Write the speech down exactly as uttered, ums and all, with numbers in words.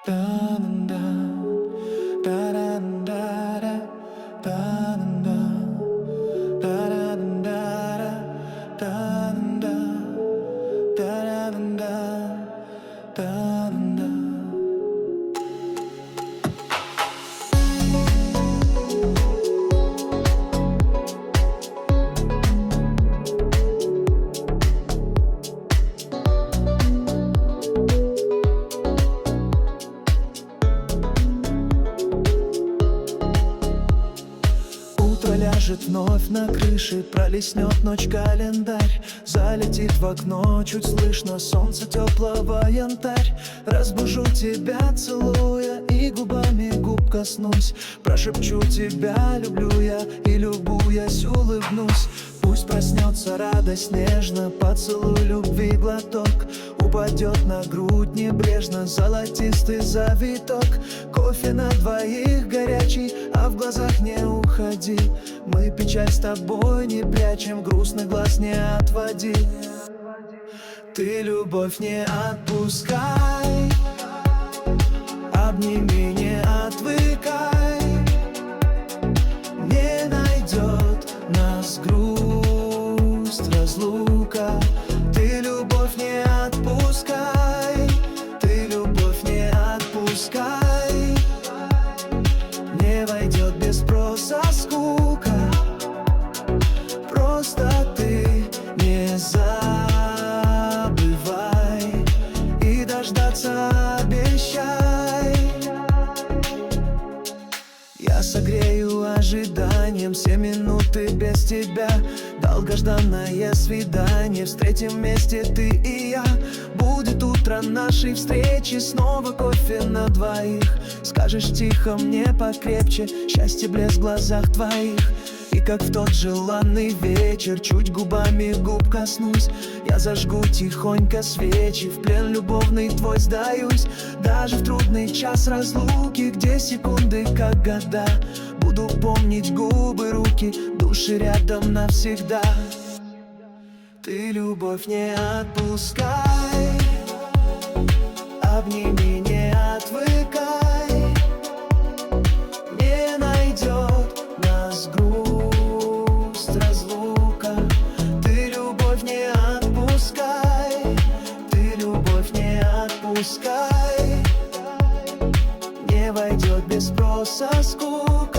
Ляжет вновь на крыше, пролистнет ночь календарь. Залетит в окно, чуть слышно солнце теплого янтарь. Разбужу тебя, целуя, и губами губ коснусь. Прошепчу тебя, люблю я, и любуясь улыбнусь. Пусть проснется радость нежно, поцелуй любви глоток. Упадет на грудь небрежно золотистый завиток. Кофе на двоих горячий, а в глазах не уходи. Мы печаль с тобой не прячем, грустный глаз не отводи. Ты любовь не отпускай, обними, не отвыкай. Не найдет нас грусть, разлука. Ты любовь не отпускай, ты любовь не отпускай. Не войдет без спроса скука. Просто ты не забывай и дождаться обещай. Я согрею ожиданием все минуты без тебя. Долгожданное свидание, встретим вместе ты и я. Будет утро нашей встречи, снова кофе на двоих. Скажешь тихо мне покрепче, счастье блеск в глазах твоих. И как в тот желанный вечер, чуть губами губ коснусь. Я зажгу тихонько свечи, в плен любовный твой сдаюсь. Даже в трудный час разлуки, где секунды как года, буду помнить губы, руки, души рядом навсегда. Ты любовь не отпускай, обними, не отвыкай. Не найдет нас грусть, разлука. Ты любовь не отпускай, ты любовь не отпускай. Не войдет без спроса скука.